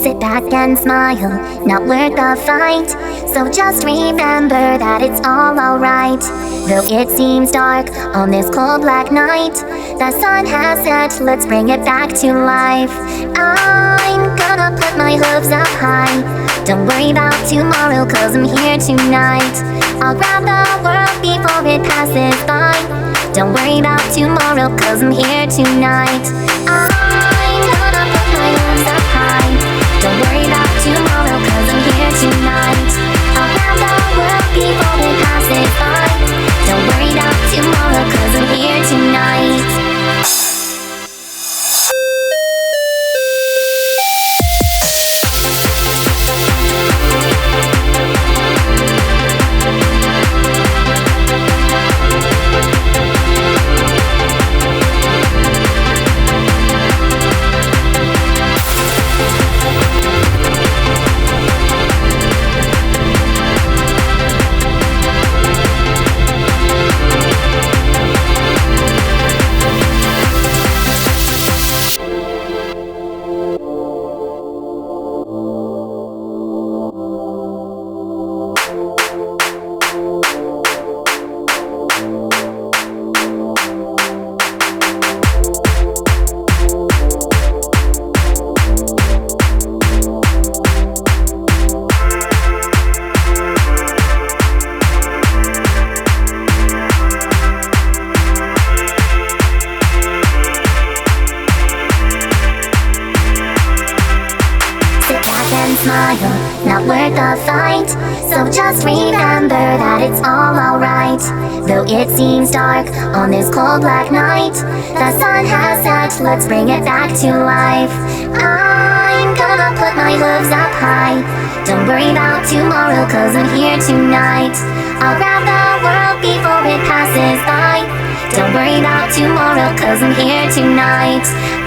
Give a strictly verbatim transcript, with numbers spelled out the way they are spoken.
Sit back and smile, not worth the fight. So just remember that it's all alright. Though it seems dark on this cold black night, the sun has set, let's bring it back to life. I'm gonna put my hooves up high. Don't worry about tomorrow, cause I'm here tonight. I'll grab the world before it passes by. Don't worry about tomorrow, cause I'm here tonight. I'm gonna put my hooves up high. Don't worry about tomorrow, cause I'm here tonight. I'll grab the world before it passes by. Don't worry about tomorrow, cause I'm here tonight. Smile, not worth the fight. So just remember that it's all alright. Though it seems dark on this cold black night, the sun has set, let's bring it back to life. I'm gonna put my hooves up high. Don't worry about tomorrow, cause I'm here tonight. I'll grab the world before it passes by. Don't worry about tomorrow, cause I'm here tonight.